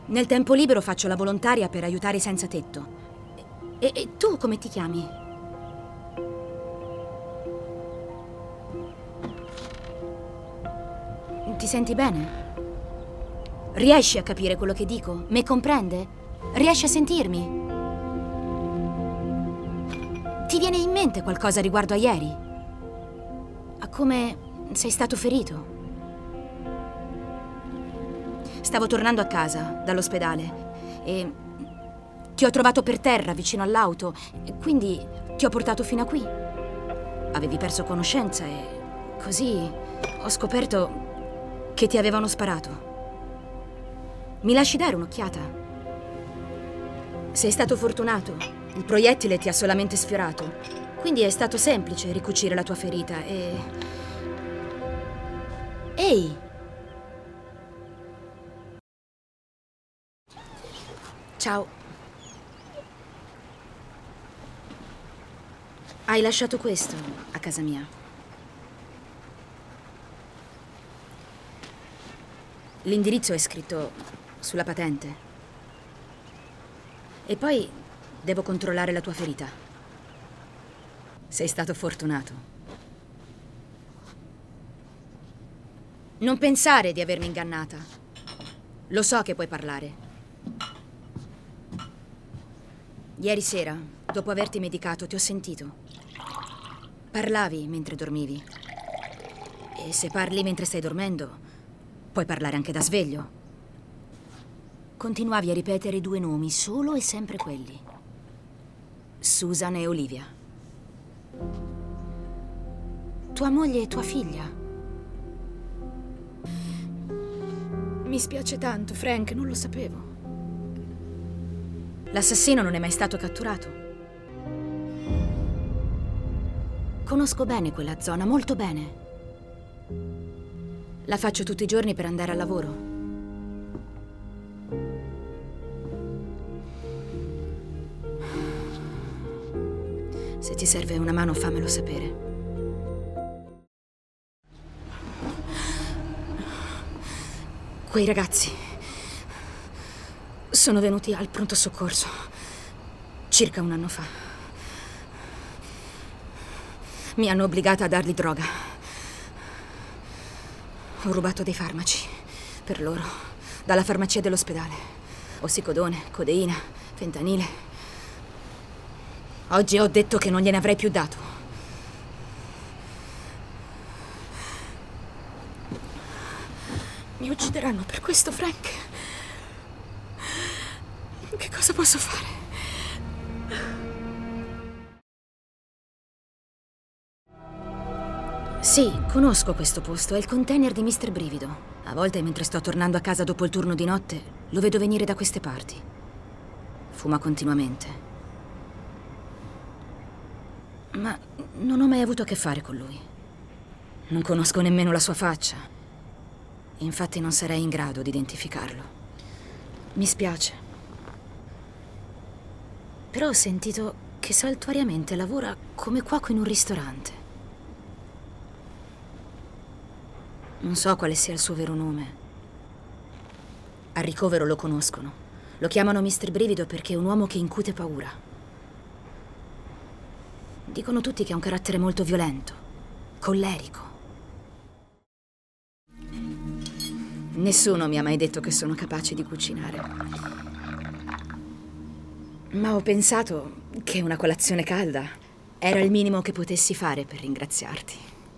Nel tempo libero faccio la volontaria per aiutare i senza tetto. E tu come ti chiami? Ti senti bene? Riesci a capire quello che dico? Mi comprende? Riesci a sentirmi? Ti viene in mente qualcosa riguardo a ieri? A come sei stato ferito? Stavo tornando a casa dall'ospedale e ti ho trovato per terra vicino all'auto, quindi ti ho portato fino a qui. Avevi perso conoscenza e così ho scoperto che ti avevano sparato. Mi lasci dare un'occhiata? Sei stato fortunato. Il proiettile ti ha solamente sfiorato, quindi è stato semplice ricucire la tua ferita e... Ehi! Ciao. Hai lasciato questo a casa mia. L'indirizzo è scritto sulla patente. E poi devo controllare la tua ferita. Sei stato fortunato. Non pensare di avermi ingannata. Lo so che puoi parlare. Ieri sera, dopo averti medicato, ti ho sentito. Parlavi mentre dormivi. E se parli mentre stai dormendo, puoi parlare anche da sveglio. Continuavi a ripetere 2 nomi, solo e sempre quelli. Susan e Olivia. Tua moglie e tua figlia. Mi spiace tanto, Frank, non lo sapevo. L'assassino non è mai stato catturato. Conosco bene quella zona, molto bene. La faccio tutti i giorni per andare al lavoro. Se ti serve una mano, fammelo sapere. Quei ragazzi sono venuti al pronto soccorso circa 1 anno fa. Mi hanno obbligata a dargli droga. Ho rubato dei farmaci per loro dalla farmacia dell'ospedale. Ossicodone, codeina, fentanile. Oggi ho detto che non gliene avrei più dato. Mi uccideranno per questo, Frank. Che cosa posso fare? Sì, conosco questo posto. È il container di Mr. Brivido. A volte, mentre sto tornando a casa dopo il turno di notte, lo vedo venire da queste parti. Fuma continuamente. Ma non ho mai avuto a che fare con lui. Non conosco nemmeno la sua faccia. Infatti non sarei in grado di identificarlo. Mi spiace. Però ho sentito che saltuariamente lavora come cuoco in un ristorante. Non so quale sia il suo vero nome. Al ricovero lo conoscono. Lo chiamano Mr. Brivido perché è un uomo che incute paura. Dicono tutti che ha un carattere molto violento, collerico. Nessuno mi ha mai detto che sono capace di cucinare. Ma ho pensato che una colazione calda era il minimo che potessi fare per ringraziarti.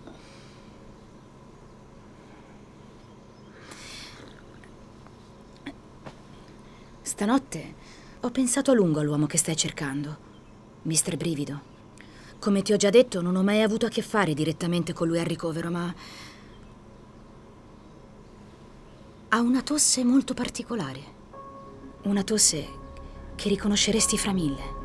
Stanotte ho pensato a lungo all'uomo che stai cercando, Mr. Brivido. Come ti ho già detto, non ho mai avuto a che fare direttamente con lui al ricovero, ma ha una tosse molto particolare. Una tosse che riconosceresti fra 1000.